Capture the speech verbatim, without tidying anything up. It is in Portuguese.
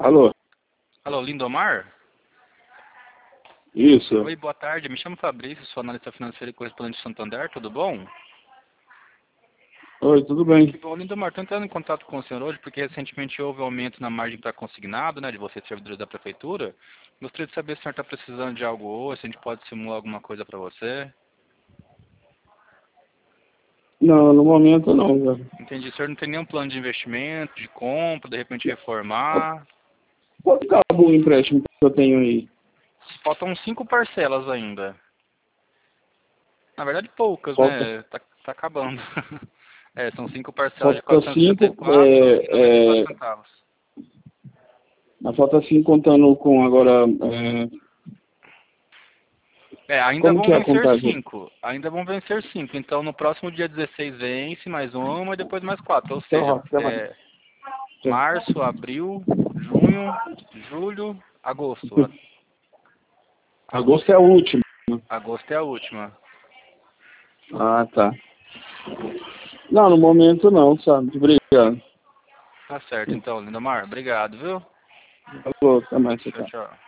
Alô? Alô, Lindomar? Isso. Oi, boa tarde. Me chamo Fabrício, sou analista financeiro e correspondente de Santander, tudo bom? Oi, tudo bem? Bom, Lindomar, estou entrando em contato com o senhor hoje porque recentemente houve um aumento na margem para consignado, né, de vocês, servidores da prefeitura. Gostaria de saber se o senhor está precisando de algo hoje, se a gente pode simular alguma coisa para você. Não, no momento não, velho. Entendi. O senhor não tem nenhum plano de investimento, de compra, de repente reformar? Quanto acabou o empréstimo que eu tenho aí? Faltam cinco parcelas ainda. Na verdade, poucas, Falta, né? Tá, tá acabando. É, são cinco parcelas de falta cinco, quatrocentos e sessenta e quatro e noventa e quatro é, é, centavos. mas falta cinco contando com agora, é, É, ainda como vão que é a vencer contagem? cinco. Ainda vão vencer cinco. Então, no próximo dia dezesseis vence mais uma e depois mais quatro. Ou Seu seja, Roque, seu Roque. é, março, abril, junho, julho, agosto. Agosto é a última. Agosto é a última. Ah, tá. Não, no momento não, sabe? Obrigado. Tá certo, então, Lindomar. Obrigado, viu? Falou, até mais, Tchau, tchau. tchau.